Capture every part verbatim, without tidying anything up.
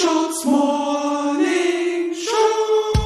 Screenshots Morning Show.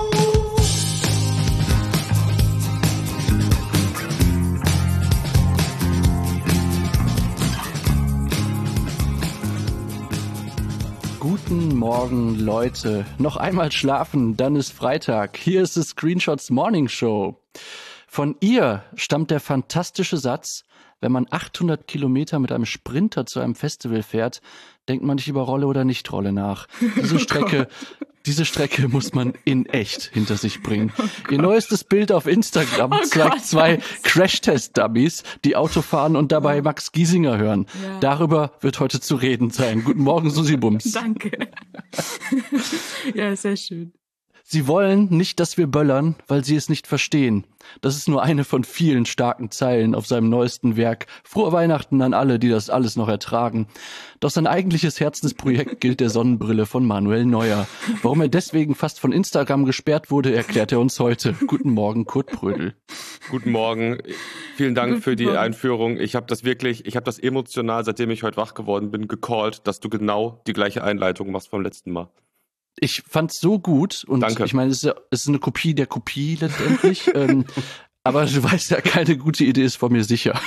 Guten Morgen, Leute. Noch einmal schlafen, dann ist Freitag. Hier ist die Screenshots Morning Show. Von ihr stammt der fantastische Satz: Wenn man achthundert Kilometer mit einem Sprinter zu einem Festival fährt, denkt man nicht über Rolle oder Nicht-Rolle nach. Diese Strecke, diese Strecke muss man in echt hinter sich bringen. Oh Ihr neuestes Bild auf Instagram oh zeigt Gott, zwei Crash-Test-Dummies, die Auto fahren und dabei Max Giesinger hören. Ja. Darüber wird heute zu reden sein. Guten Morgen, Susi Bums. Danke. Ja, sehr schön. Sie wollen nicht, dass wir böllern, weil sie es nicht verstehen. Das ist nur eine von vielen starken Zeilen auf seinem neuesten Werk. Frohe Weihnachten an alle, die das alles noch ertragen. Doch sein eigentliches Herzensprojekt gilt der Sonnenbrille von Manuel Neuer. Warum er deswegen fast von Instagram gesperrt wurde, erklärt er uns heute. Guten Morgen, Kurt Prödel. Guten Morgen. Vielen Dank Guten für die Morgen. Einführung. Ich habe das wirklich, ich habe das emotional, seitdem ich heute wach geworden bin, gecallt, dass du genau die gleiche Einleitung machst vom letzten Mal. Ich fand's so gut und Danke. Ich meine, es ist, ja, es ist eine Kopie der Kopie letztendlich, ähm, aber du weißt ja, keine gute Idee ist von mir sicher.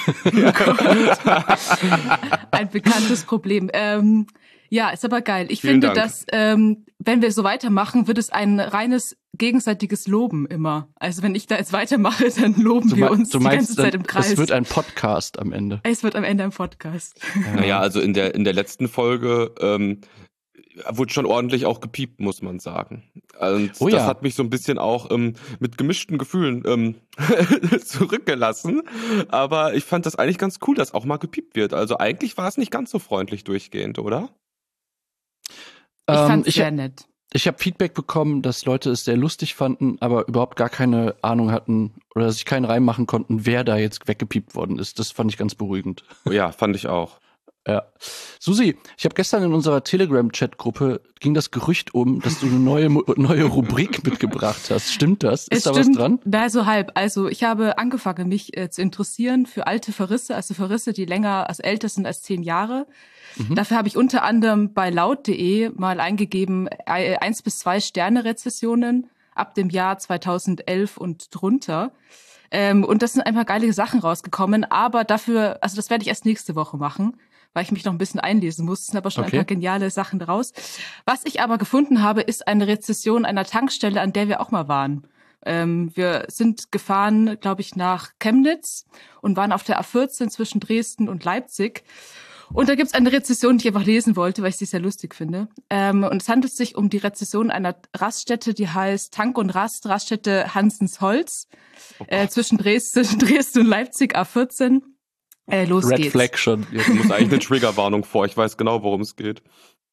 Ein bekanntes Problem. Ähm, ja, ist aber geil. Ich Vielen finde, Dank. dass ähm, wenn wir so weitermachen, wird es ein reines gegenseitiges Loben immer. Also wenn ich da jetzt weitermache, dann loben du wir uns du die meinst, ganze Zeit im Kreis. Es wird ein Podcast am Ende. Es wird am Ende ein Podcast. Ja. Naja, also in der in der letzten Folge ähm, wurde schon ordentlich auch gepiept, muss man sagen. Und oh das ja. hat mich so ein bisschen auch ähm, mit gemischten Gefühlen ähm, zurückgelassen. Aber ich fand das eigentlich ganz cool, dass auch mal gepiept wird. Also eigentlich war es nicht ganz so freundlich durchgehend, oder? Ich ähm, fand's ich, sehr nett. Ich habe Feedback bekommen, dass Leute es sehr lustig fanden, aber überhaupt gar keine Ahnung hatten oder sich keinen Reim machen konnten, wer da jetzt weggepiept worden ist. Das fand ich ganz beruhigend. Ja, fand ich auch. Ja. Susi, ich habe gestern in unserer Telegram-Chat-Gruppe ging das Gerücht um, dass du eine neue neue Rubrik mitgebracht hast. Stimmt das? Ist es da stimmt, was dran? Na, so halb. Also ich habe angefangen, mich äh, zu interessieren für alte Verrisse, also Verrisse, die länger, also älter sind als zehn Jahre. Mhm. Dafür habe ich unter anderem bei laut punkt de mal eingegeben, äh, eins bis zwei Sterne-Rezessionen ab dem Jahr zweitausendelf und drunter. Ähm, und das sind einfach geile Sachen rausgekommen, aber dafür, also das werde ich erst nächste Woche machen, weil ich mich noch ein bisschen einlesen muss. Es sind aber schon okay. ein paar geniale Sachen draus. Was ich aber gefunden habe, ist eine Rezession einer Tankstelle, an der wir auch mal waren. Ähm, wir sind gefahren, glaube ich, nach Chemnitz und waren auf der A vierzehn zwischen Dresden und Leipzig. Und da gibt's eine Rezession, die ich einfach lesen wollte, weil ich sie sehr lustig finde. Ähm, und es handelt sich um die Rezession einer Raststätte, die heißt Tank und Rast, Raststätte Hansens Holz, oh äh, zwischen Dresden, Dresden und Leipzig, A vierzehn. Äh, los Red geht's. Flag schon. Jetzt muss eigentlich eine Triggerwarnung vor. Ich weiß genau, worum es geht.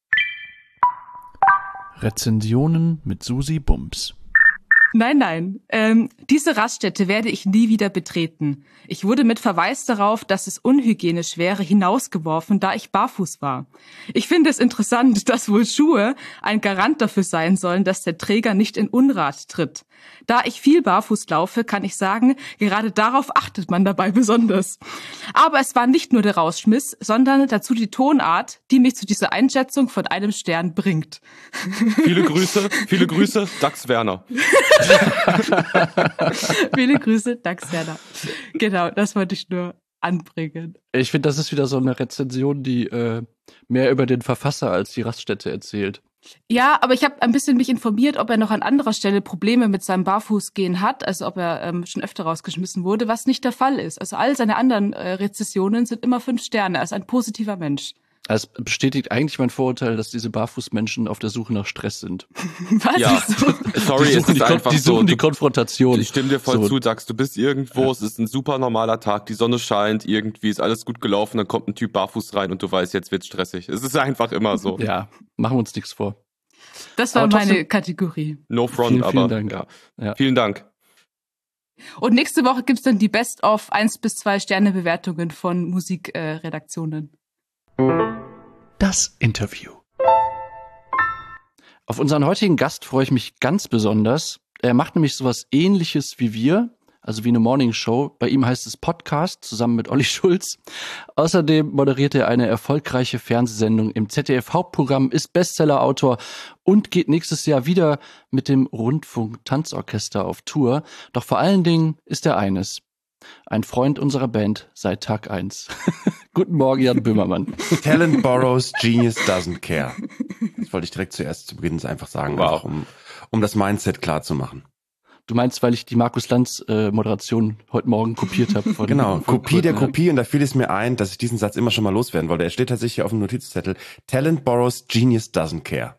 Rezensionen mit Susi Bums. Nein, nein. Ähm, diese Raststätte werde ich nie wieder betreten. Ich wurde mit Verweis darauf, dass es unhygienisch wäre, hinausgeworfen, da ich barfuß war. Ich finde es interessant, dass wohl Schuhe ein Garant dafür sein sollen, dass der Träger nicht in Unrat tritt. Da ich viel barfuß laufe, kann ich sagen, gerade darauf achtet man dabei besonders. Aber es war nicht nur der Rausschmiss, sondern dazu die Tonart, die mich zu dieser Einschätzung von einem Stern bringt. Viele Grüße, viele Grüße, Dax Werner. Viele Grüße, Dax Werner. Genau, das wollte ich nur anbringen. Ich finde, das ist wieder so eine Rezension, die äh, mehr über den Verfasser als die Raststätte erzählt. Ja, aber ich habe ein bisschen mich informiert, ob er noch an anderer Stelle Probleme mit seinem Barfußgehen hat, also ob er ähm, schon öfter rausgeschmissen wurde, was nicht der Fall ist. Also all seine anderen äh, Rezensionen sind immer fünf Sterne, er ist ein positiver Mensch. Es bestätigt eigentlich mein Vorurteil, dass diese Barfußmenschen auf der Suche nach Stress sind. Was? Ja, so? sorry, die es ist die, einfach die suchen so. die Konfrontation. Ich stimme dir voll so. zu, sagst du bist irgendwo, ja. Es ist ein super normaler Tag, die Sonne scheint, irgendwie ist alles gut gelaufen, dann kommt ein Typ barfuß rein und du weißt, jetzt wird's stressig. Es ist einfach immer so. Ja, machen wir uns nichts vor. Das war trotzdem, meine Kategorie. No front, vielen, aber vielen Dank. Ja. Ja. Vielen Dank. Und nächste Woche gibt's dann die Best-of eins bis zwei Sterne Bewertungen von Musikredaktionen. Äh, Das Interview. Auf unseren heutigen Gast freue ich mich ganz besonders. Er macht nämlich sowas Ähnliches wie wir, also wie eine Morningshow. Bei ihm heißt es Podcast, zusammen mit Olli Schulz. Außerdem moderiert er eine erfolgreiche Fernsehsendung im Z D F-Hauptprogramm, ist Bestsellerautor und geht nächstes Jahr wieder mit dem Rundfunk-Tanzorchester auf Tour. Doch vor allen Dingen ist er eines: ein Freund unserer Band seit Tag eins. Guten Morgen, Jan Böhmermann. Talent borrows, genius doesn't care. Das wollte ich direkt zuerst zu Beginn einfach sagen, wow. einfach um, um das Mindset klar zu machen. Du meinst, weil ich die Markus Lanz äh, Moderation heute Morgen kopiert habe? Von, genau, von Kopie Kurt, der ne? Kopie, und da fiel es mir ein, dass ich diesen Satz immer schon mal loswerden wollte. Er steht tatsächlich hier auf dem Notizzettel. Talent borrows, genius doesn't care.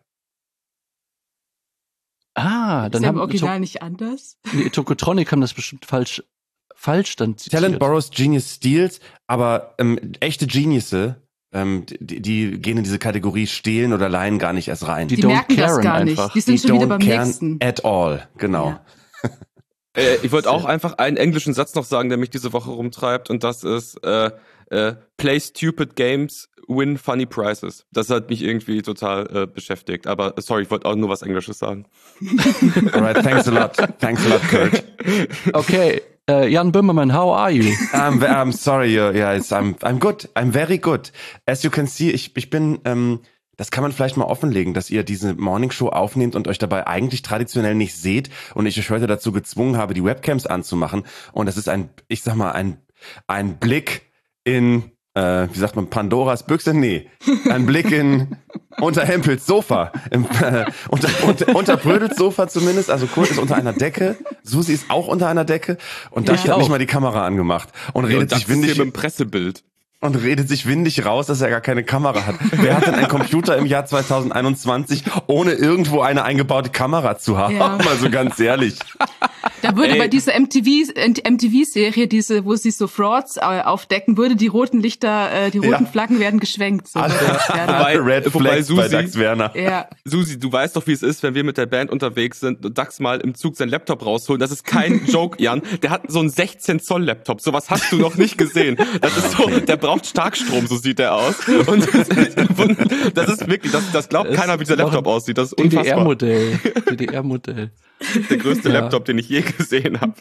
Ah, dann ist ja haben im Original To- nicht anders. Nee, Tokotronic haben das bestimmt falsch falsch dann zitiert. Talent borrows, genius steals, aber ähm, echte Geniusse, ähm, die, die gehen in diese Kategorie stehlen oder leihen gar nicht erst rein. Die Die, don't merken das caren gar nicht. einfach. Die sind schon wieder don't beim care nächsten. at all, genau. Ja. Äh, ich wollte auch einfach einen englischen Satz noch sagen, der mich diese Woche rumtreibt, und das ist äh, äh, Play stupid games, win funny prizes. Das hat mich irgendwie total äh, beschäftigt. Aber sorry, ich wollte auch nur was Englisches sagen. Alright, thanks a lot. Thanks a lot, Kurt. Okay, uh, Jan Böhmermann, how are you? I'm, I'm sorry, uh, yeah, it's, I'm, I'm good. I'm very good. As you can see, ich, ich bin, ähm, das kann man vielleicht mal offenlegen, dass ihr diese Morningshow aufnehmt und euch dabei eigentlich traditionell nicht seht und ich euch heute dazu gezwungen habe, die Webcams anzumachen. Und das ist ein, ich sag mal, ein, ein Blick in, äh, wie sagt man, Pandoras Büchse? Nee. Ein Blick in unter Hempels Sofa. Im, äh, unter, unter, unter Brödels Sofa zumindest. Also Kurt ist unter einer Decke. Susi ist auch unter einer Decke. Und da Ich hat auch. nicht mal die Kamera angemacht. Und redet Und das sich ist hier windig mit dem Pressebild. und redet sich windig raus, dass er gar keine Kamera hat. Wer hat denn einen Computer im Jahr zwanzig einundzwanzig, ohne irgendwo eine eingebaute Kamera zu haben? Ja. Mal so ganz ehrlich. Da würde Ey. bei dieser M T V M T V-Serie, diese, wo sie so Frauds äh, aufdecken, würde die roten Lichter, äh, die roten Ja. Flaggen werden geschwenkt. So Alle, würde das werden. Wobei- alle Red wobei Flags bei Susi- Dax Werner. Ja. Susi, du weißt doch, wie es ist, wenn wir mit der Band unterwegs sind und Dax mal im Zug seinen Laptop rausholen. Das ist kein Joke, Jan. Der hat so einen sechzehn Zoll Laptop. Sowas hast du noch nicht gesehen. Das ist so, der braucht Starkstrom, so sieht der aus. Und das ist, das ist wirklich, das, das glaubt Das keiner, wie dieser ist noch Laptop ein aussieht. Das ist D D unfassbar. R-Modell. D D R-Modell. Der größte Ja. Laptop, den ich je gesehen habe.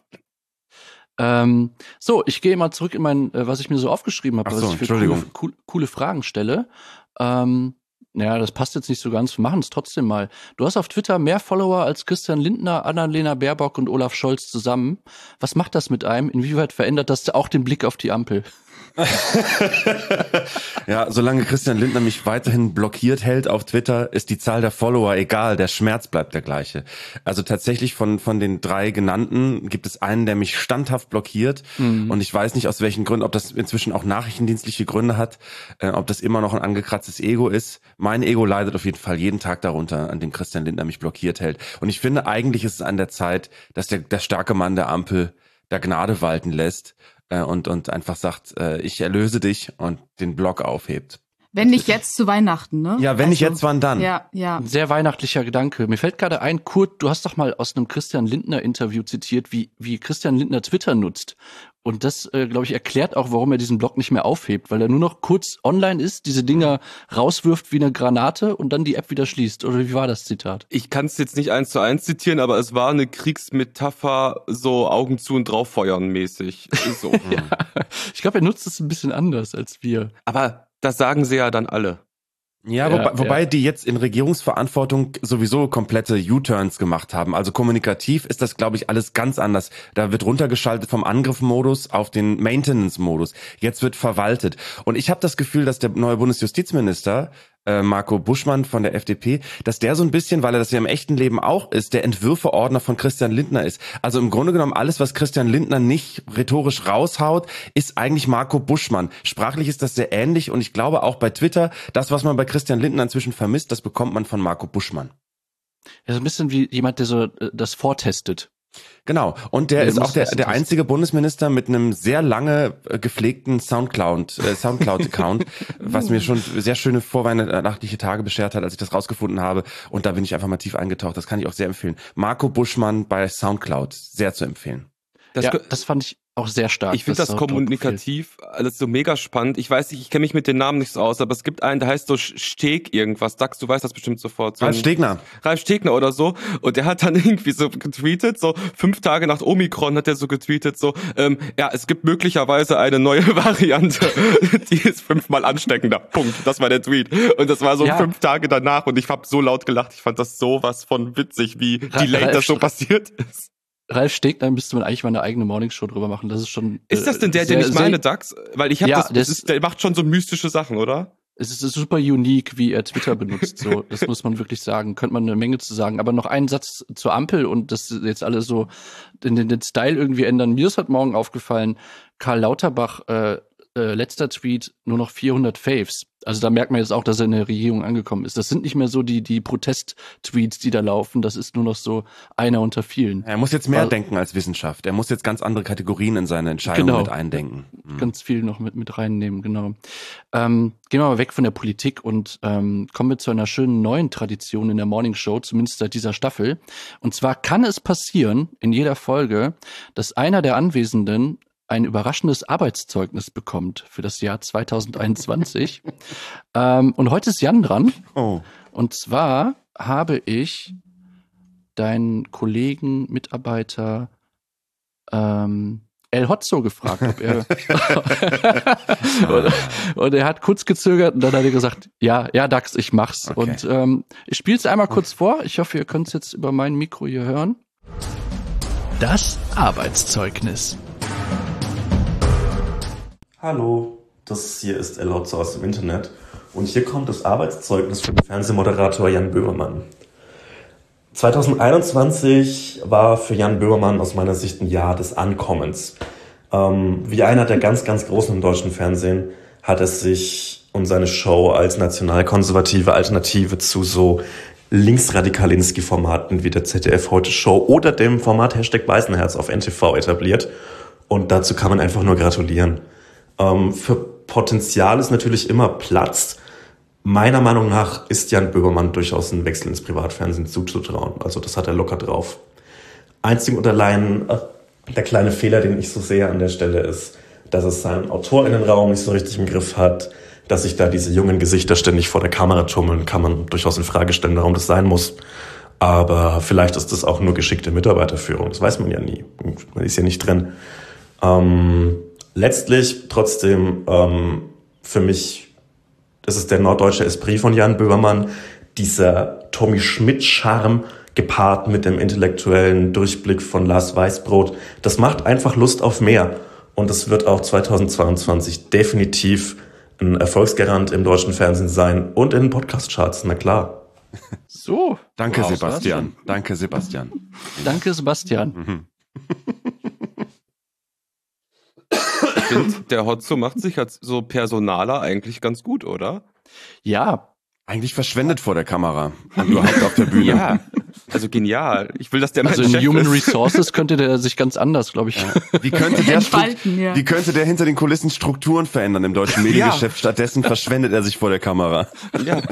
Ähm, so, ich gehe mal zurück in mein, äh, was ich mir so aufgeschrieben habe, Ach was so, ich für Entschuldigung. coole, coole, coole Fragen stelle. Ähm, naja, das passt jetzt nicht so ganz. Wir machen es trotzdem mal. Du hast auf Twitter mehr Follower als Christian Lindner, Annalena Baerbock und Olaf Scholz zusammen. Was macht das mit einem? Inwieweit verändert das auch den Blick auf die Ampel? Ja, solange Christian Lindner mich weiterhin blockiert hält auf Twitter, ist die Zahl der Follower egal, der Schmerz bleibt der gleiche. Also tatsächlich von von den drei genannten gibt es einen, der mich standhaft blockiert, Mhm. und ich weiß nicht aus welchen Gründen, ob das inzwischen auch nachrichtendienstliche Gründe hat, äh, ob das immer noch ein angekratztes Ego ist. Mein Ego leidet auf jeden Fall jeden Tag darunter, an dem Christian Lindner mich blockiert hält. Und ich finde, eigentlich ist es an der Zeit, dass der der starke Mann der Ampel da Gnade walten lässt und und einfach sagt, äh, ich erlöse dich, und den Block aufhebt. Wenn nicht jetzt zu Weihnachten, ne? Ja, wenn nicht jetzt, wann dann? Ja, ja. Ein sehr weihnachtlicher Gedanke. Mir fällt gerade ein, Kurt, du hast doch mal aus einem Christian Lindner-Interview zitiert, wie, wie Christian Lindner Twitter nutzt. Und das, äh, glaube ich, erklärt auch, warum er diesen Blog nicht mehr aufhebt, weil er nur noch kurz online ist, diese Dinger rauswirft wie eine Granate und dann die App wieder schließt. Oder wie war das Zitat? Ich kann es jetzt nicht eins zu eins zitieren, aber es war eine Kriegsmetapher, so Augen zu und drauffeuern mäßig. So. Ja. Ich glaube, er nutzt es ein bisschen anders als wir. Aber das sagen sie ja dann alle. Ja, Ja, wobei, wobei ja. die jetzt in Regierungsverantwortung sowieso komplette U-Turns gemacht haben. Also kommunikativ ist das, glaube ich, alles ganz anders. Da wird runtergeschaltet vom Angriffmodus auf den Maintenance-Modus. Jetzt wird verwaltet. Und ich habe das Gefühl, dass der neue Bundesjustizminister äh, Marco Buschmann von der F D P, dass der so ein bisschen, weil er das ja im echten Leben auch ist, der Entwürfeordner von Christian Lindner ist. Also im Grunde genommen alles, was Christian Lindner nicht rhetorisch raushaut, ist eigentlich Marco Buschmann. Sprachlich ist das sehr ähnlich, und ich glaube auch bei Twitter, das, was man bei Christian Lindner inzwischen vermisst, das bekommt man von Marco Buschmann. Er ist ein bisschen wie jemand, der so äh, das vortestet. Genau. Und der Ja, ist muss auch der, das der testen. einzige Bundesminister mit einem sehr lange äh, gepflegten Soundcloud, äh, Soundcloud-Account, was mir schon sehr schöne vorweihnachtliche Tage beschert hat, als ich das rausgefunden habe. Und da bin ich einfach mal tief eingetaucht. Das kann ich auch sehr empfehlen. Marco Buschmann bei Soundcloud, sehr zu empfehlen. Das, ja, kö- das fand ich auch sehr stark. Ich finde das kommunikativ alles so mega spannend. Ich weiß nicht, ich kenne mich mit den Namen nicht so aus, aber es gibt einen, der heißt so Steg irgendwas. Dax, du weißt das bestimmt sofort. So Ralf Stegner. Ralf Stegner oder so. Und der hat dann irgendwie so getweetet, so fünf Tage nach Omikron hat er so getweetet, so, ähm, ja, es gibt möglicherweise eine neue Variante, die ist fünfmal ansteckender. Punkt. Das war der Tweet. Und das war so ja. fünf Tage danach und ich habe so laut gelacht. Ich fand das sowas von witzig, wie delayed das so passiert ist. Ralf Stegner müsste man eigentlich mal eine eigene Morningshow drüber machen. Das ist schon. Ist das denn der, sehr, den ich meine, Dax? Weil ich habe ja, das, das ist, der macht schon so mystische Sachen, oder? Es ist super unique, wie er Twitter benutzt. So, das muss man wirklich sagen. Könnte man eine Menge zu sagen. Aber noch einen Satz zur Ampel und das jetzt alle so den, den, den Style irgendwie ändern. Mir ist heute Morgen aufgefallen, Karl Lauterbach, äh, äh, letzter Tweet, nur noch vierhundert Faves. Also da merkt man jetzt auch, dass er in der Regierung angekommen ist. Das sind nicht mehr so die die Protest-Tweets, die da laufen. Das ist nur noch so einer unter vielen. Er muss jetzt mehr also, denken als Wissenschaft. Er muss jetzt ganz andere Kategorien in seine Entscheidungen genau, mit eindenken. Mhm. Ganz viel noch mit mit reinnehmen, genau. Ähm, gehen wir mal weg von der Politik und ähm, kommen wir zu einer schönen neuen Tradition in der Morning Show, zumindest seit dieser Staffel. Und zwar kann es passieren in jeder Folge, dass einer der Anwesenden ein überraschendes Arbeitszeugnis bekommt für das Jahr zwanzig einundzwanzig. ähm, und heute ist Jan dran. Oh. Und zwar habe ich deinen Kollegen, Mitarbeiter ähm, El Hotzo gefragt, ob er und, und er hat kurz gezögert und dann hat er gesagt, ja, ja, Dax, ich mach's. Okay. Und ähm, ich spiele es einmal kurz vor. Ich hoffe, ihr könnt es jetzt über mein Mikro hier hören. Das Arbeitszeugnis. Hallo, das hier ist El Hotzo aus dem Internet und hier kommt das Arbeitszeugnis für den Fernsehmoderator Jan Böhmermann. zwanzig einundzwanzig war für Jan Böhmermann aus meiner Sicht ein Jahr des Ankommens. Ähm, wie einer der ganz, ganz Großen im deutschen Fernsehen hat es sich und seine Show als nationalkonservative Alternative zu so Linksradikalinski-Formaten wie der Z D F Heute Show oder dem Format Hashtag Weißenherz auf N T V etabliert. Und dazu kann man einfach nur gratulieren. Ähm, für Potenzial ist natürlich immer Platz. Meiner Meinung nach ist Jan Böhmermann durchaus ein Wechsel ins Privatfernsehen zuzutrauen. Also das hat er locker drauf. Einzig und allein äh, der kleine Fehler, den ich so sehe an der Stelle ist, dass es seinen AutorInnenraum nicht so richtig im Griff hat, dass sich da diese jungen Gesichter ständig vor der Kamera tummeln, kann man durchaus in Frage stellen, warum das sein muss. Aber vielleicht ist das auch nur geschickte Mitarbeiterführung. Das weiß man ja nie. Man ist ja nicht drin. Ähm, letztlich trotzdem ähm, für mich, das ist der norddeutsche Esprit von Jan Böhmermann, dieser Tommy Schmidt-Charme gepaart mit dem intellektuellen Durchblick von Lars Weißbrot. Das macht einfach Lust auf mehr. Und das wird auch zweitausendzweiundzwanzig definitiv ein Erfolgsgarant im deutschen Fernsehen sein und in den Podcast-Charts, na klar. So. Danke, wow, Sebastian. Danke, Sebastian. Danke, Sebastian. Mhm. Ich finde, der Hotzo macht sich als so Personaler eigentlich ganz gut, oder? Ja. Eigentlich verschwendet vor der Kamera und überhaupt auf der Bühne. Ja, also genial. Ich will, dass der mein Also in Chef Human ist. Resources könnte der sich ganz anders, glaube ich. Ja. Wie könnte der Entfalten, ja. Wie könnte der hinter den Kulissen Strukturen verändern im deutschen Mediengeschäft? Ja. Stattdessen verschwendet er sich vor der Kamera. Ja.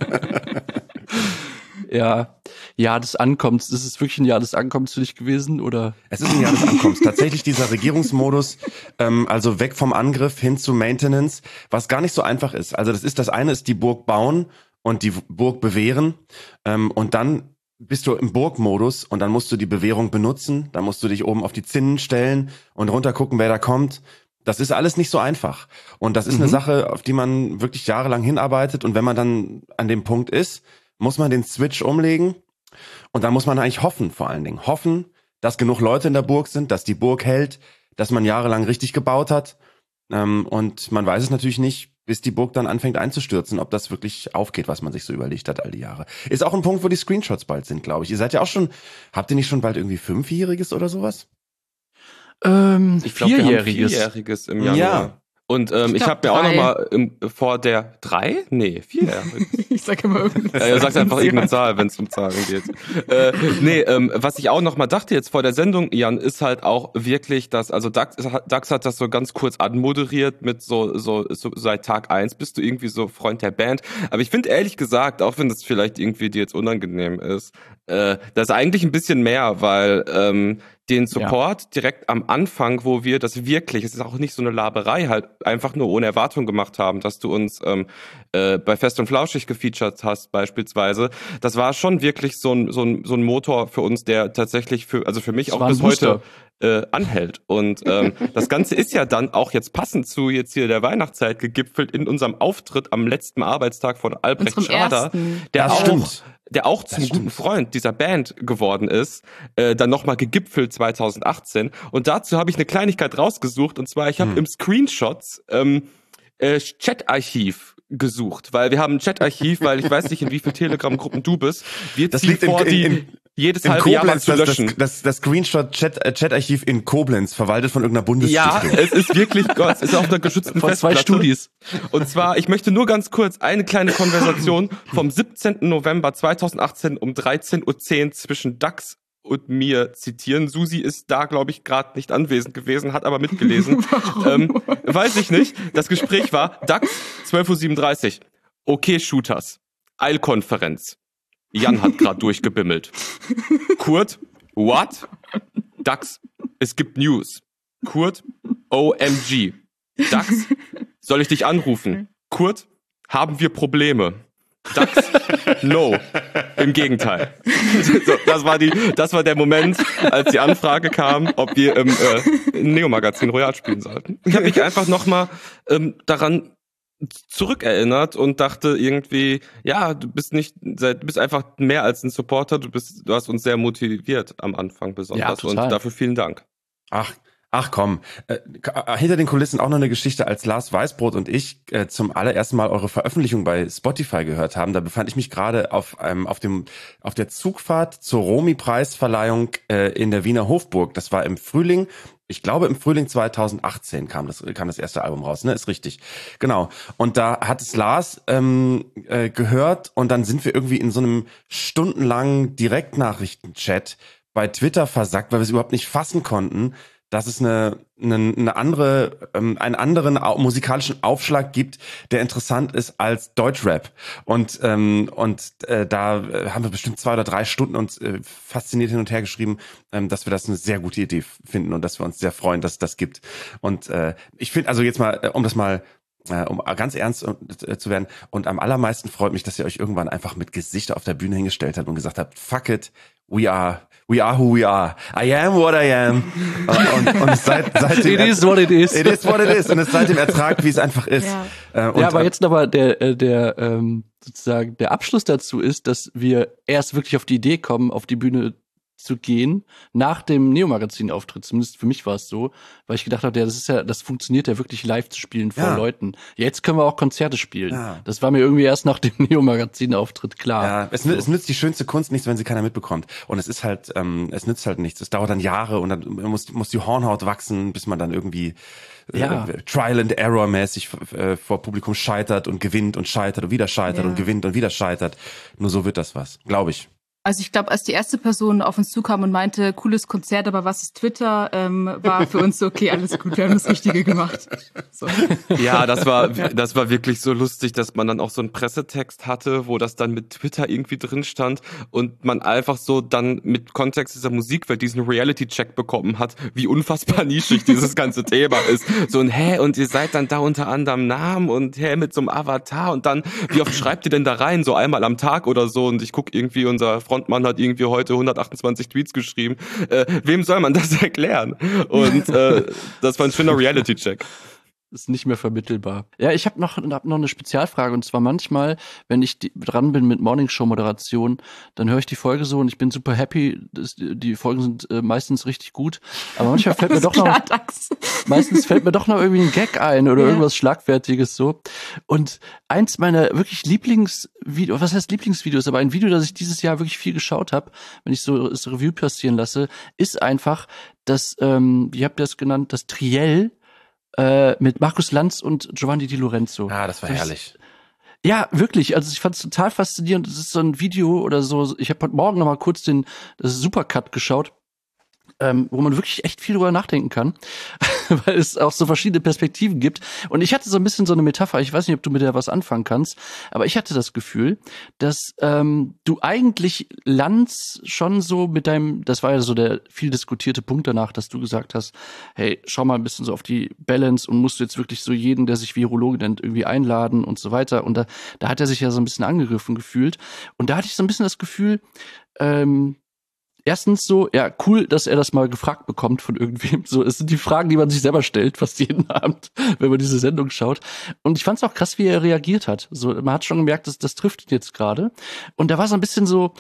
Ja, Jahr des Ankommens. Ist es wirklich ein Jahr des Ankommens für dich gewesen, oder? Es ist ein Jahr des Ankommens. Tatsächlich dieser Regierungsmodus, ähm, also weg vom Angriff hin zu Maintenance, was gar nicht so einfach ist. Also das ist, das eine ist die Burg bauen und die Burg bewähren, ähm, und dann bist du im Burgmodus und dann musst du die Bewährung benutzen, dann musst du dich oben auf die Zinnen stellen und runter gucken, wer da kommt. Das ist alles nicht so einfach. Und das ist mhm. eine Sache, auf die man wirklich jahrelang hinarbeitet. Und wenn man dann an dem Punkt ist, muss man den Switch umlegen und dann muss man eigentlich hoffen, vor allen Dingen. Hoffen, dass genug Leute in der Burg sind, dass die Burg hält, dass man jahrelang richtig gebaut hat. Ähm, und man weiß es natürlich nicht, bis die Burg dann anfängt einzustürzen, ob das wirklich aufgeht, was man sich so überlegt hat all die Jahre. Ist auch ein Punkt, wo die Screenshots bald sind, glaube ich. Ihr seid ja auch schon, habt ihr nicht schon bald irgendwie Fünfjähriges oder sowas? Ähm, Ich glaube, wir haben Vierjähriges. Vierjähriges im Januar. Ja. Und ähm, Ich ich, glaub, habe mir auch drei. noch mal im, vor der drei? Nee, vierjähriges. Ich sag immer irgendwas. Ja, er sagt einfach irgendeine Zahl, wenn es um Zahlen geht. Äh, nee, ähm, was ich auch noch mal dachte jetzt vor der Sendung, Jan, ist halt auch wirklich, dass, also Dax, Dax hat das so ganz kurz anmoderiert mit so, so, so seit Tag eins bist du irgendwie so Freund der Band. Aber ich finde ehrlich gesagt, auch wenn das vielleicht irgendwie dir jetzt unangenehm ist, Äh, das ist eigentlich ein bisschen mehr, weil ähm, den Support ja. direkt am Anfang, wo wir das wirklich, es ist auch nicht so eine Laberei, halt einfach nur ohne Erwartung gemacht haben, dass du uns ähm, äh, bei Fest und Flauschig gefeatured hast beispielsweise, das war schon wirklich so ein, so ein, so ein Motor für uns, der tatsächlich für, also für mich das auch bis heute äh, anhält. Und ähm, das Ganze ist ja dann auch jetzt passend zu jetzt hier der Weihnachtszeit gegipfelt in unserem Auftritt am letzten Arbeitstag von Albrecht Schrader, der das auch stimmt. der auch zum guten Freund dieser Band geworden ist, äh, dann nochmal gegipfelt zwanzig achtzehn. Und dazu habe ich eine Kleinigkeit rausgesucht, und zwar, ich habe hm. im Screenshots ähm, äh, Chat-Archiv gesucht, weil wir haben ein Chat-Archiv, weil ich weiß nicht, in wie vielen Telegram-Gruppen du bist. Wir das ziehen liegt vor, in, die in, in, jedes in halbe Koblenz, Jahr mal zu löschen. Das, das, das Screenshot-Chat-Archiv in Koblenz, verwaltet von irgendeiner Bundesregierung. Ja, es ist wirklich, Gott, es ist auf einer geschützten von Festplatte. zwei Studis. Und zwar, ich möchte nur ganz kurz eine kleine Konversation vom siebzehnten November zweitausendachtzehn um dreizehn Uhr zehn zwischen Dax und mir zitieren. Susi ist da, glaube ich, gerade nicht anwesend gewesen, hat aber mitgelesen. ähm, weiß ich nicht. Das Gespräch war Dax, zwölf Uhr siebenunddreißig. Okay, Shooters. Eilkonferenz. Jan hat gerade durchgebimmelt. Kurt, what? Dax, es gibt News. Kurt, O M G. Dax, soll ich dich anrufen? Kurt, haben wir Probleme? Dax, no. Im Gegenteil. So, das war die, das war der Moment, als die Anfrage kam, ob wir im äh, Neo-Magazin Royal spielen sollten. Ich habe mich einfach nochmal ähm, daran zurückerinnert und dachte irgendwie, ja, du bist nicht, du bist einfach mehr als ein Supporter, du bist, du hast uns sehr motiviert am Anfang besonders, ja, und dafür vielen Dank. Ach, ach komm, äh, hinter den Kulissen auch noch eine Geschichte, als Lars Weißbrot und ich äh, zum allerersten Mal eure Veröffentlichung bei Spotify gehört haben. Da befand ich mich gerade auf einem, auf dem, auf der Zugfahrt zur Romy-Preisverleihung äh, in der Wiener Hofburg. Das war im Frühling. Ich glaube, im Frühling zweitausendachtzehn kam das, kam das erste Album raus, ne? Ist richtig. Genau. Und da hat es Lars ähm, äh, gehört, und dann sind wir irgendwie in so einem stundenlangen Direktnachrichten-Chat bei Twitter versackt, weil wir es überhaupt nicht fassen konnten, dass es eine, eine, eine andere, ähm, einen anderen au- musikalischen Aufschlag gibt, der interessant ist als Deutschrap. Und ähm, und äh, da haben wir bestimmt zwei oder drei Stunden uns äh, fasziniert hin und her geschrieben, ähm, dass wir das eine sehr gute Idee finden und dass wir uns sehr freuen, dass es das gibt. Und äh, ich finde, also jetzt mal, um das mal Äh, um ganz ernst äh, zu werden. Und am allermeisten freut mich, dass ihr euch irgendwann einfach mit Gesicht auf der Bühne hingestellt habt und gesagt habt, fuck it, we are, we are who we are. I am what I am. und, und seit, seit it is what it is. It is what it is. Und es seid dem Ertrag, wie es einfach ist. Ja, äh, und, ja, aber jetzt nochmal der, äh, der, ähm, sozusagen der Abschluss dazu ist, dass wir erst wirklich auf die Idee kommen, auf die Bühne zu gehen, nach dem Neo-Magazin-Auftritt. Zumindest für mich war es so, weil ich gedacht habe, ja, das ist ja, das funktioniert ja wirklich live zu spielen vor ja. Leuten. Jetzt können wir auch Konzerte spielen. Ja. Das war mir irgendwie erst nach dem Neo-Magazin-Auftritt klar. Ja, es, so. es nützt die schönste Kunst nichts, wenn sie keiner mitbekommt. Und es ist halt, ähm, es nützt halt nichts. Es dauert dann Jahre und dann muss, muss die Hornhaut wachsen, bis man dann irgendwie ja. äh, Trial and Error mäßig äh, vor Publikum scheitert und gewinnt und scheitert und wieder scheitert ja. und gewinnt und wieder scheitert. Nur so wird das was, glaube ich. Also ich glaube, als die erste Person auf uns zukam und meinte, cooles Konzert, aber was ist Twitter, ähm, war für uns so, okay, alles gut, wir haben das Richtige gemacht. So. Ja, das war das war wirklich so lustig, dass man dann auch so einen Pressetext hatte, wo das dann mit Twitter irgendwie drin stand und man einfach so dann mit Kontext dieser Musikwelt diesen Reality-Check bekommen hat, wie unfassbar nischig dieses ganze Thema ist. So ein, hä, und ihr seid dann da unter anderem Namen und hä, mit so einem Avatar und dann, wie oft schreibt ihr denn da rein? So einmal am Tag oder so, und ich guck irgendwie, unser Frontmann hat irgendwie heute hundertachtundzwanzig Tweets geschrieben. Äh, wem soll man das erklären? Und äh, das war ein schöner Reality-Check. Ist nicht mehr vermittelbar. Ja, ich habe noch, hab noch eine Spezialfrage, und zwar manchmal, wenn ich die, dran bin mit Morningshow-Moderation, dann höre ich die Folge so und ich bin super happy, das, die Folgen sind äh, meistens richtig gut, aber manchmal fällt mir doch noch meistens fällt mir doch noch irgendwie ein Gag ein oder ja. irgendwas Schlagfertiges so. Und eins meiner wirklich Lieblingsvideos, was heißt Lieblingsvideos, aber ein Video, das ich dieses Jahr wirklich viel geschaut habe, wenn ich so das Review passieren lasse, ist einfach das, ähm, wie habt ihr das genannt, das Triell Äh, mit Markus Lanz und Giovanni Di Lorenzo. Ah, das war das, herrlich. Ja, wirklich. Also ich fand es total faszinierend. Das ist so ein Video oder so. Ich habe heute Morgen noch mal kurz den das Supercut geschaut, ähm, wo man wirklich echt viel drüber nachdenken kann. weil es auch so verschiedene Perspektiven gibt. Und ich hatte so ein bisschen so eine Metapher, ich weiß nicht, ob du mit der was anfangen kannst, aber ich hatte das Gefühl, dass ähm, du eigentlich Lanz schon so mit deinem, das war ja so der viel diskutierte Punkt danach, dass du gesagt hast, hey, schau mal ein bisschen so auf die Balance und musst du jetzt wirklich so jeden, der sich Virologe nennt, irgendwie einladen und so weiter. Und da, da hat er sich ja so ein bisschen angegriffen gefühlt. Und da hatte ich so ein bisschen das Gefühl, ähm, erstens so, ja, cool, dass er das mal gefragt bekommt von irgendwem. So, es sind die Fragen, die man sich selber stellt, fast jeden Abend, wenn man diese Sendung schaut. Und ich fand es auch krass, wie er reagiert hat. So, man hat schon gemerkt, dass das trifft ihn jetzt gerade. Und da war so ein bisschen so,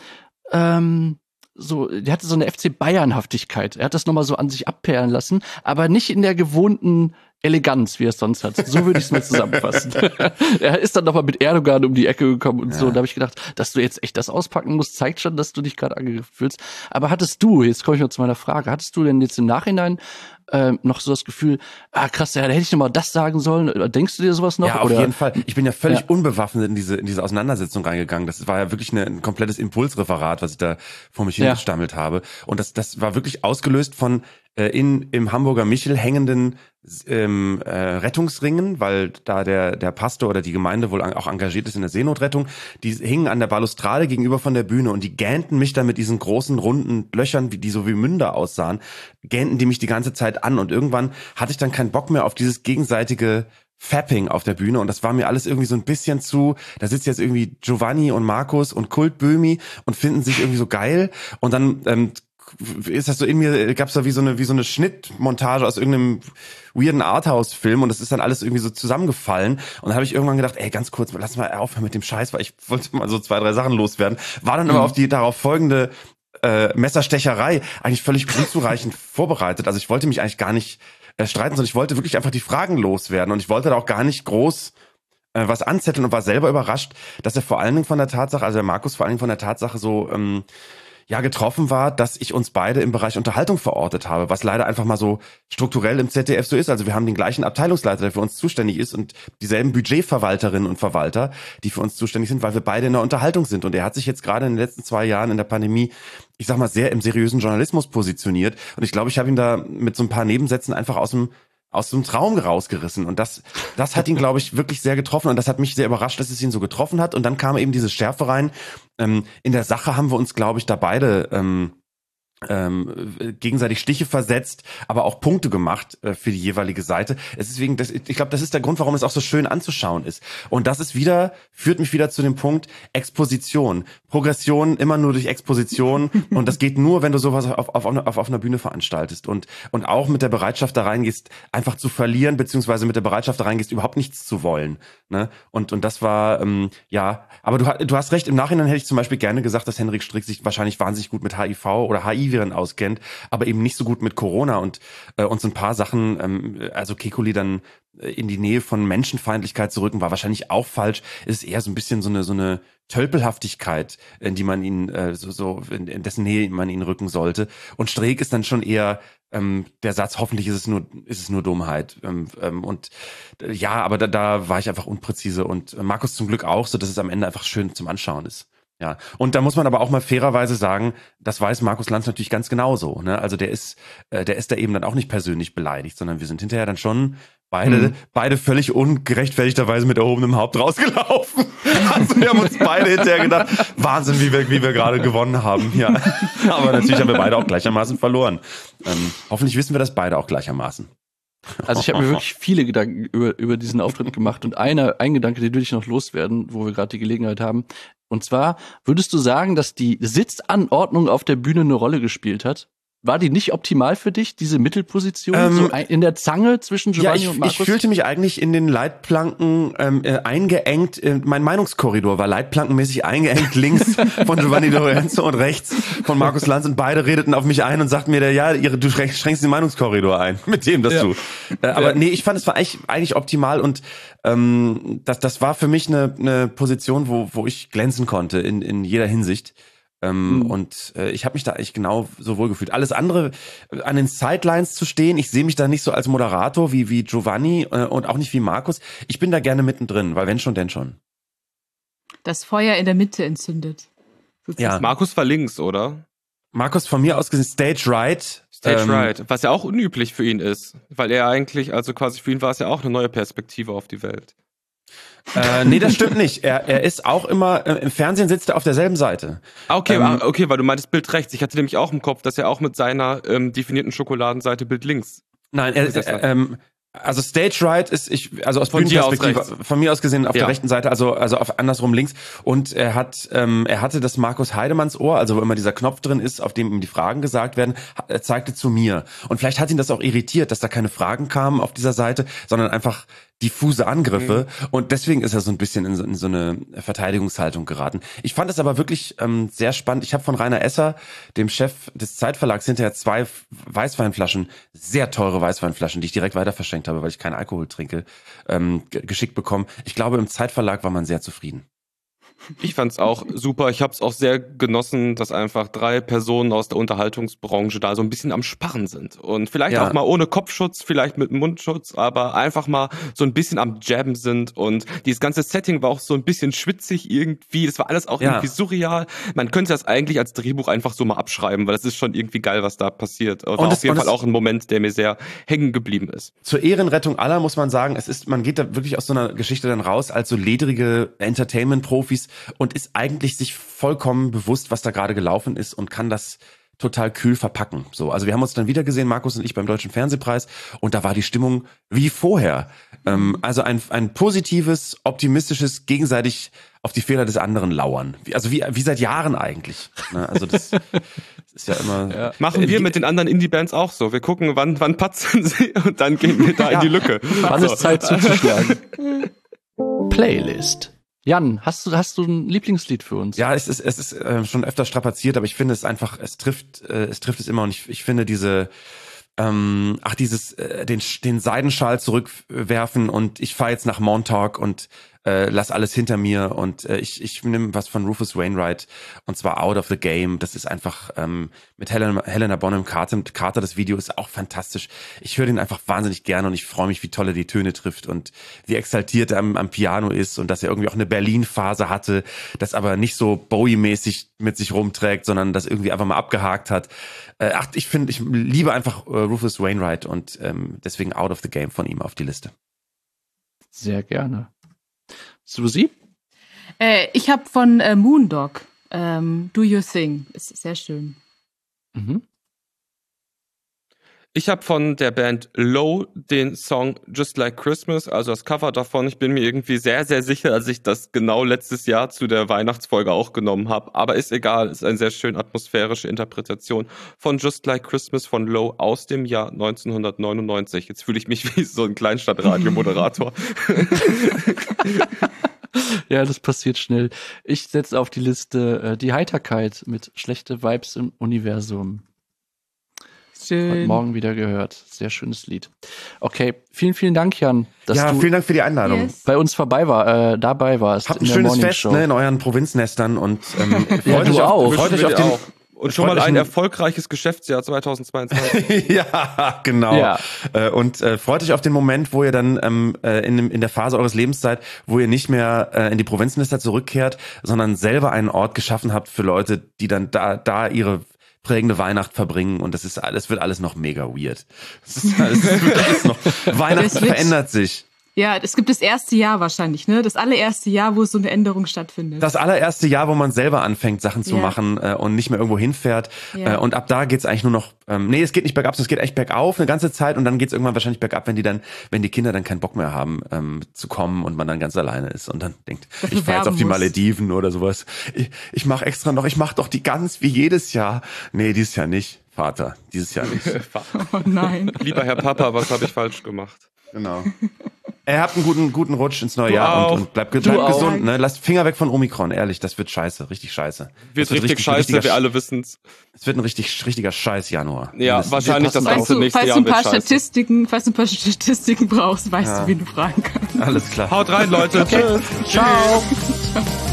ähm, so, der hatte so eine F C Bayern-Haftigkeit. Er hat das nochmal so an sich abperlen lassen, aber nicht in der gewohnten Eleganz, wie er es sonst hat. So würde ich es mal zusammenfassen. Er ist dann nochmal mit Erdogan um die Ecke gekommen und ja. so. Und da habe ich gedacht, dass du jetzt echt das auspacken musst, zeigt schon, dass du dich gerade angegriffen fühlst. Aber hattest du, jetzt komme ich mal zu meiner Frage, hattest du denn jetzt im Nachhinein äh, noch so das Gefühl, ah krass, ja, da hätte ich nochmal das sagen sollen? Denkst du dir sowas noch? Ja, auf oder? jeden Fall. Ich bin ja völlig ja. unbewaffnet in diese in diese Auseinandersetzung reingegangen. Das war ja wirklich eine, ein komplettes Impulsreferat, was ich da vor mich hingestammelt ja. habe. Und das das war wirklich ausgelöst von äh, in im Hamburger Michel hängenden ähm, äh, Rettungsringen, weil da der der Pastor oder die Gemeinde wohl auch engagiert ist in der Seenotrettung. Die hingen an der Balustrade gegenüber von der Bühne und die gähnten mich da mit diesen großen runden Löchern, wie die so wie Münder aussahen, gähnten die mich die ganze Zeit an und irgendwann hatte ich dann keinen Bock mehr auf dieses gegenseitige Fapping auf der Bühne und das war mir alles irgendwie so ein bisschen zu, da sitzt jetzt irgendwie Giovanni und Markus und Kult Böhmi und finden sich irgendwie so geil und dann ähm, ist das so in mir, gab's da wie so eine wie so eine Schnittmontage aus irgendeinem weirden Arthouse-Film und das ist dann alles irgendwie so zusammengefallen und dann habe ich irgendwann gedacht, ey, ganz kurz, lass mal aufhören mit dem Scheiß, weil ich wollte mal so zwei, drei Sachen loswerden, war dann mhm. aber auf die darauf folgende äh, Messerstecherei eigentlich völlig unzureichend vorbereitet, also ich wollte mich eigentlich gar nicht äh, streiten, sondern ich wollte wirklich einfach die Fragen loswerden und ich wollte da auch gar nicht groß äh, was anzetteln und war selber überrascht, dass er vor allen Dingen von der Tatsache, also der Markus vor allen Dingen von der Tatsache so ähm, ja getroffen war, dass ich uns beide im Bereich Unterhaltung verortet habe, was leider einfach mal so strukturell im Z D F so ist. Also wir haben den gleichen Abteilungsleiter, der für uns zuständig ist und dieselben Budgetverwalterinnen und Verwalter, die für uns zuständig sind, weil wir beide in der Unterhaltung sind. Und er hat sich jetzt gerade in den letzten zwei Jahren in der Pandemie, ich sag mal, sehr im seriösen Journalismus positioniert. Und ich glaube, ich habe ihn da mit so ein paar Nebensätzen einfach aus dem aus so einem Traum rausgerissen und das das hat ihn, glaube ich, wirklich sehr getroffen und das hat mich sehr überrascht, dass es ihn so getroffen hat und dann kam eben diese Schärfe rein. Ähm, in der Sache haben wir uns, glaube ich, da beide ähm, ähm, gegenseitig Stiche versetzt, aber auch Punkte gemacht äh, für die jeweilige Seite. Es ist wegen, das, ich glaube, das ist der Grund, warum es auch so schön anzuschauen ist. Und das ist wieder, führt mich wieder zu dem Punkt Exposition. Progression immer nur durch Exposition und das geht nur, wenn du sowas auf, auf, auf, auf einer Bühne veranstaltest und, und auch mit der Bereitschaft da reingehst, einfach zu verlieren, beziehungsweise mit der Bereitschaft da reingehst, überhaupt nichts zu wollen. Ne? Und, und das war, ähm, ja, aber du, du hast recht, im Nachhinein hätte ich zum Beispiel gerne gesagt, dass Henrik Strick sich wahrscheinlich wahnsinnig gut mit H I V oder H I V auskennt, aber eben nicht so gut mit Corona und äh, uns ein paar Sachen, ähm, also Kekulé dann äh, in die Nähe von Menschenfeindlichkeit zu rücken, war wahrscheinlich auch falsch. Es ist eher so ein bisschen so eine so eine Tölpelhaftigkeit, in die man ihn äh, so, so in, in dessen Nähe man ihn rücken sollte. Und Streeck ist dann schon eher ähm, der Satz, hoffentlich ist es nur ist es nur Dummheit. Ähm, ähm, und äh, ja, aber da, da war ich einfach unpräzise und äh, Markus zum Glück auch, so dass es am Ende einfach schön zum Anschauen ist. Ja, und da muss man aber auch mal fairerweise sagen, das weiß Markus Lanz natürlich ganz genauso. Ne? Also der ist, äh, der ist da eben dann auch nicht persönlich beleidigt, sondern wir sind hinterher dann schon beide, mhm. beide völlig ungerechtfertigterweise mit erhobenem Haupt rausgelaufen. Also wir haben uns beide hinterher gedacht, Wahnsinn, wie wir, wie wir gerade gewonnen haben. Ja, aber natürlich haben wir beide auch gleichermaßen verloren. Ähm, hoffentlich wissen wir das beide auch gleichermaßen. Also ich habe mir wirklich viele Gedanken über, über diesen Auftritt gemacht und einer, ein Gedanke, den würde ich noch loswerden, wo wir gerade die Gelegenheit haben. Und zwar, würdest du sagen, dass die Sitzanordnung auf der Bühne eine Rolle gespielt hat? War die nicht optimal für dich, diese Mittelposition, ähm, so in der Zange zwischen Giovanni ja, ich, und Markus? Ich fühlte mich eigentlich in den Leitplanken ähm, äh, eingeengt. Äh, mein Meinungskorridor war leitplankenmäßig eingeengt, links von Giovanni Lorenzo und rechts von Markus Lanz. Und beide redeten auf mich ein und sagten mir, ja, ihre, du schränkst den Meinungskorridor ein mit dem, dass ja. du. Äh, aber ja. nee, ich fand, es war eigentlich, eigentlich optimal und ähm, das, das war für mich eine, eine Position, wo, wo ich glänzen konnte in, in jeder Hinsicht. Ähm, mhm. Und äh, ich habe mich da eigentlich genau so wohl gefühlt. Alles andere, äh, an den Sidelines zu stehen, ich sehe mich da nicht so als Moderator wie wie Giovanni äh, und auch nicht wie Markus. Ich bin da gerne mittendrin, weil wenn schon, denn schon. Das Feuer in der Mitte entzündet. Ja. Markus war links, oder? Markus von mir aus gesehen Stage Right, Stage Ähm, Right, was ja auch unüblich für ihn ist, weil er eigentlich, also quasi für ihn war es ja auch eine neue Perspektive auf die Welt. Äh, nee, das stimmt nicht. Er, er ist auch immer, äh, im Fernsehen sitzt er auf derselben Seite. Ah, okay, Ähm, ah, okay, weil du meintest Bild rechts. Ich hatte nämlich auch im Kopf, dass er auch mit seiner ähm, definierten Schokoladenseite Bild links. Nein, er, gesessen er, hat. ähm, also Stage Right ist, ich, also aus Von dir aus Bühnenperspektive, rechts. von mir aus gesehen auf Ja. der rechten Seite, also, also auf andersrum links. Und er hat, ähm, er hatte das Markus Heidemanns Ohr, also wo immer dieser Knopf drin ist, auf dem ihm die Fragen gesagt werden, ha- er zeigte zu mir. Und vielleicht hat ihn das auch irritiert, dass da keine Fragen kamen auf dieser Seite, sondern einfach diffuse Angriffe. Mhm. Und deswegen ist er so ein bisschen in so, in so eine Verteidigungshaltung geraten. Ich fand es aber wirklich ähm, sehr spannend. Ich habe von Rainer Esser, dem Chef des Zeitverlags, hinterher zwei Weißweinflaschen, sehr teure Weißweinflaschen, die ich direkt weiter verschenkt habe, weil ich keinen Alkohol trinke, ähm, g- geschickt bekommen. Ich glaube, im Zeitverlag war man sehr zufrieden. Ich fand's auch super. Ich habe es auch sehr genossen, dass einfach drei Personen aus der Unterhaltungsbranche da so ein bisschen am Sparren sind. Und vielleicht Ja. auch mal ohne Kopfschutz, vielleicht mit Mundschutz, aber einfach mal so ein bisschen am Jabben sind. Und dieses ganze Setting war auch so ein bisschen schwitzig irgendwie. Das war alles auch Ja. irgendwie surreal. Man könnte das eigentlich als Drehbuch einfach so mal abschreiben, weil das ist schon irgendwie geil, was da passiert. War Und es- auf jeden und Fall es- auch ein Moment, der mir sehr hängen geblieben ist. Zur Ehrenrettung aller muss man sagen, es ist, man geht da wirklich aus so einer Geschichte dann raus als so ledrige Entertainment-Profis und ist eigentlich sich vollkommen bewusst, was da gerade gelaufen ist und kann das total kühl verpacken. So, also wir haben uns dann wieder gesehen, Markus und ich, beim Deutschen Fernsehpreis, und da war die Stimmung wie vorher. Ähm, also ein, ein positives, optimistisches, gegenseitig auf die Fehler des anderen lauern. Wie, also wie, wie seit Jahren eigentlich. Ne? Also das, das ist ja immer... Machen Äh, wir die- mit den anderen Indie-Bands auch so. Wir gucken, wann, wann patzen sie und dann gehen wir da in die Lücke. Wann So. ist Zeit zuzuschlagen? Playlist. Jan, hast du, hast du ein Lieblingslied für uns? Ja, es ist, es ist äh, schon öfter strapaziert, aber ich finde es einfach, es trifft, äh, es trifft es immer, und ich, ich finde diese, ähm, ach dieses, äh, den, den Seidenschal zurückwerfen und ich fahre jetzt nach Montauk und äh, lass alles hinter mir und äh, ich, ich nehme was von Rufus Wainwright und zwar Out of the Game. Das ist einfach ähm, mit Helena, Helena Bonham Carter, Carter, das Video ist auch fantastisch. Ich höre den einfach wahnsinnig gerne und ich freue mich, wie toll er die Töne trifft und wie exaltiert er am, am Piano ist und dass er irgendwie auch eine Berlin-Phase hatte, das aber nicht so Bowie-mäßig mit sich rumträgt, sondern das irgendwie einfach mal abgehakt hat. Äh, ach, ich finde, ich liebe einfach äh, Rufus Wainwright und ähm, deswegen Out of the Game von ihm auf die Liste. Sehr gerne. Susi? Äh, ich habe von äh, Moondog ähm, Do Your Thing. Ist sehr schön. Mhm. Ich habe von der Band Low den Song Just Like Christmas, also das Cover davon. Ich bin mir irgendwie sehr, sehr sicher, dass ich das genau letztes Jahr zu der Weihnachtsfolge auch genommen habe. Aber ist egal, ist eine sehr schön atmosphärische Interpretation von Just Like Christmas von Low aus dem Jahr neunzehnhundertneunundneunzig. Jetzt fühle ich mich wie so ein Kleinstadtradio-Moderator. Ja, das passiert schnell. Ich setze auf die Liste äh, die Heiterkeit mit schlechte Vibes im Universum. Heute Schön. Morgen wieder gehört. Sehr schönes Lied. Okay, vielen, vielen Dank, Jan, dass Ja, du vielen Dank für die Einladung. Yes. bei uns vorbei war, äh, dabei warst. Habt in ein der schönes Morning Fest Show. ne, in euren Provinznestern und ähm, freut Ja, euch du auf, auch. freut euch Wünschen auf wir den dir auch. Und schon freut mal euch ein ein- erfolgreiches Geschäftsjahr zweitausendzweiundzwanzig. Ja, genau. Ja. Äh, Und äh, freut euch auf den Moment, wo ihr dann ähm, äh, in, dem- in der Phase eures Lebenszeit, wo ihr nicht mehr äh, in die Provinznester zurückkehrt, sondern selber einen Ort geschaffen habt für Leute, die dann da da ihre prägende Weihnacht verbringen, und das ist alles, wird alles noch mega weird. Das ist alles, das wird alles noch, Weihnachten Das wird- verändert sich. Ja, es gibt das erste Jahr wahrscheinlich, ne? Das allererste Jahr, wo so eine Änderung stattfindet. Das allererste Jahr, wo man selber anfängt, Sachen zu Ja. machen äh, und nicht mehr irgendwo hinfährt. Ja. Äh, und ab da geht's eigentlich nur noch, ähm, nee, es geht nicht bergab, es geht echt bergauf eine ganze Zeit, und dann geht's irgendwann wahrscheinlich bergab, wenn die dann, wenn die Kinder dann keinen Bock mehr haben, ähm, zu kommen und man dann ganz alleine ist und dann denkt, Dafür ich fahr jetzt auf werben die muss. Malediven oder sowas. Ich, ich mache extra noch, ich mache doch die Gans wie jedes Jahr. Nee, dieses Jahr nicht, Vater, dieses Jahr nicht. Oh nein. Lieber Herr Papa, was habe ich falsch gemacht? Genau. Er habt einen guten, guten Rutsch ins neue Du Jahr auch. und, und bleibt, Du bleibt auch. gesund. Ne? Lasst Finger weg von Omikron, ehrlich, das wird scheiße, richtig scheiße. Wird Das richtig, scheiße, richtiger, wir alle wissen's. Es wird ein richtig, richtiger Scheiß Januar. Ja, Das- wahrscheinlich das passen Falls ganze du, nächste falls du Jahr ein wird paar scheiße. Statistiken, falls du ein paar Statistiken brauchst, weißt Ja. du, wen du fragen kannst. Alles klar. Haut rein, Leute. Tschüss. Ciao. Ciao.